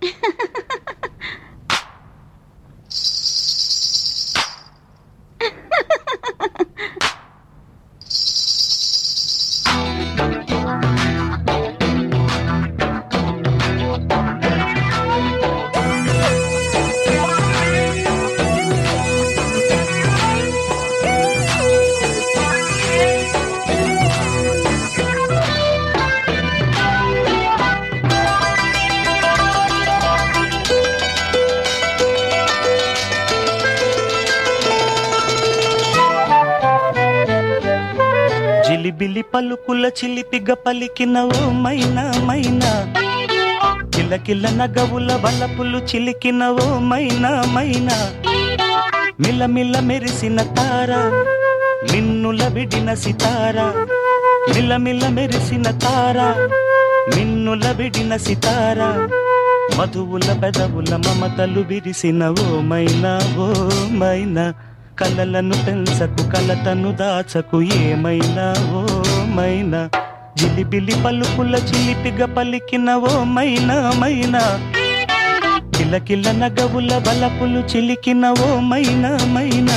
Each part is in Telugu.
చిలిబిలి పలుకుల చిలిపిగ పలికిన ఓ మైనా మైనా, కిలకిల నగవుల వలపులు చిలికిన ఓ మైనా మైనా, మిలమిల మెరిసిన తార మిన్నుల విడిన సితార, మిలమిల మెరిసిన తార మిన్నుల విడిన సితార, మధువుల పెదవుల మమతలు విరిసిన ఓ మైనా ఓ మైనా, కలలను పెంచకు కలతను దాచకు ఏమైనా ఓ మైనా, జిలిబిలి పలుకుల చిలిపిగ పలికిన ఓ మైనా మైనా, కిలకిల నగవుల బలపులు చిలికిన ఓ మైనా మైనా.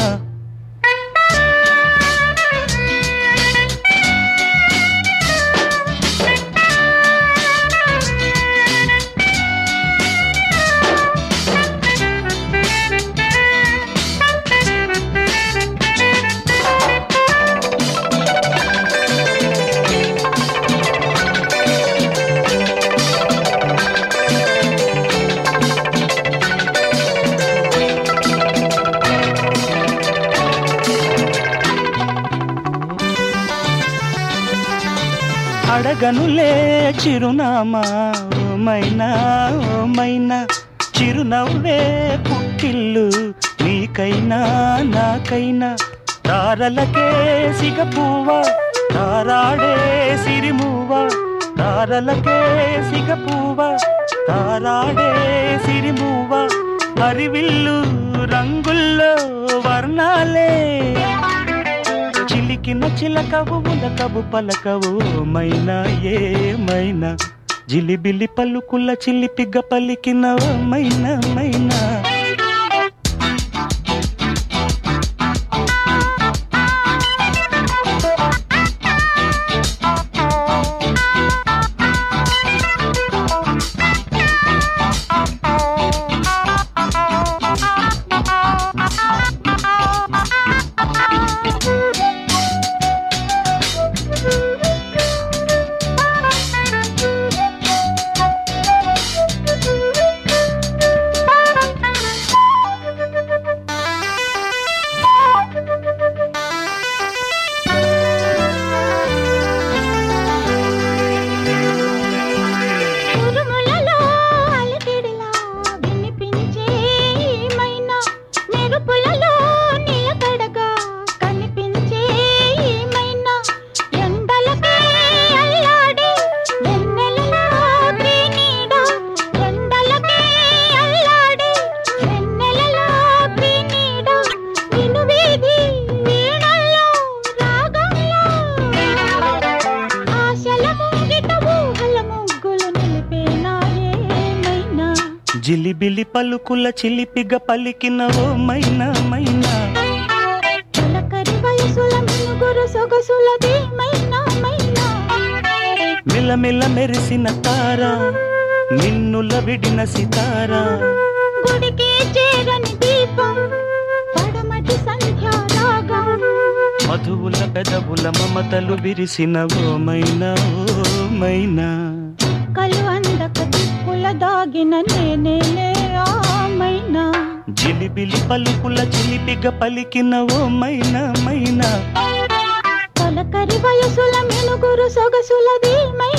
అడగనులే చిరునామా ఓ మైనా ఓ మైనా, చిరునవ్వే పుట్టిల్లు నీకైనా నాకైనా, తారలకే సిగపువ్వ తారాడే సిరిమువ్వ, తారలకే సిగపువ్వ తారాడే సిరిమువ్వ, హరివిల్లు రంగుల్లో వర్ణాలే, చిలికిన చిలకవు ఉలకవు పలకవు మైనా ఏమైనా, జిలిబిలి పలుకుల చిలిపిగ పలికిన మైనా మైనా. జిలిబిలి పలుకుల చిలిపిగ పలికిన ఓ మైనా మైనా, చిలకరి వయసుల మినుగురు సొగసులది మైనా మైనా, మిలమిల మెరిసిన తార మిన్నుల విడిన సితార, గుడికి చేరని దీపం పడమటి సంధ్యా రాగం, మధువుల పెదవుల మమతలు విరిసిన ఓ మైనా ఓ మైనా, కలు అందక దిక్కుల దాగిన నేనేలే ఆ మైనా, జిలిబిలి పలుకుల చిలిపిగ పలికిన ఓ మైనా మైనా, తొలకరి వయసుల మినుగురు సొగసులది మైనా.